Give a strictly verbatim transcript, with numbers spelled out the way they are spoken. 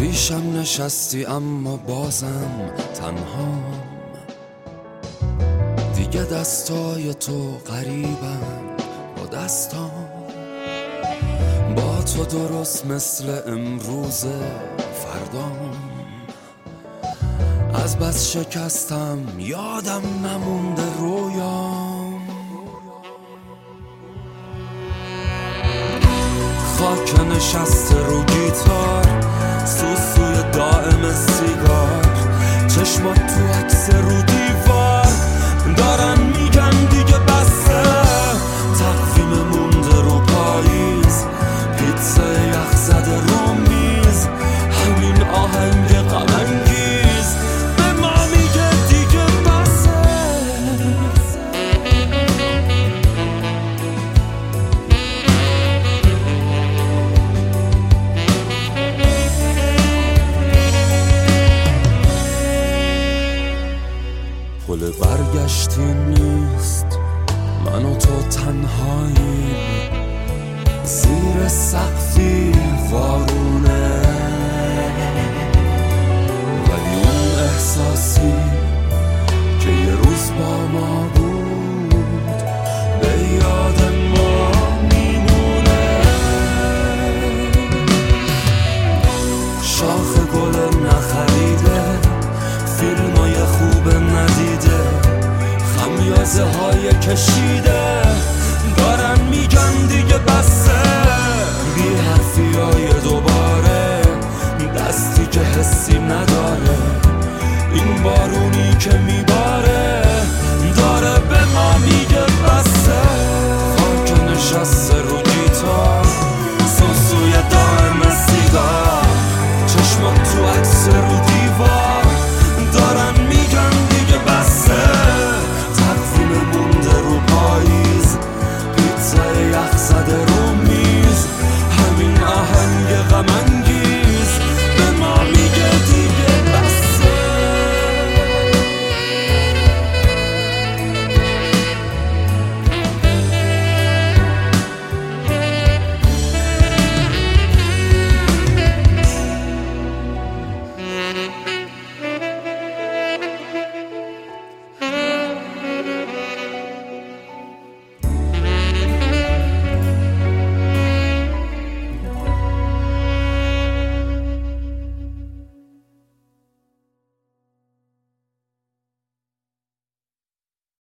پیشم نشستی اما بازم تنهام، دیگه دستای تو قریبن با دستام، با تو درست مثل امروز فردام. از بس شکستم یادم نمونده رویام، خاک نشسته رو گیتار، سوسوی دائم سیگار، چشمات تو عکس رو دیوار، دارن میگن دیگه بسه، تقویم مونده رو پاییز، پیتزا یخ زده رو میز، همین آهنگ غم انگیز به ما میگه دیگه بسه. پل برگشتی نیست، من و تو تنهاییم، زیر سقفی وارونه، ولی اون احساسی که یه روز با ما بود به یاد ما میمونه. شاخ گل نخریده، فیلمای خوب ندیده، خمیازه های کشیده، دارن میگن دیگه بسه، بی حرفی های دوباره، دستی که حسی نداره، این بارونی که میباره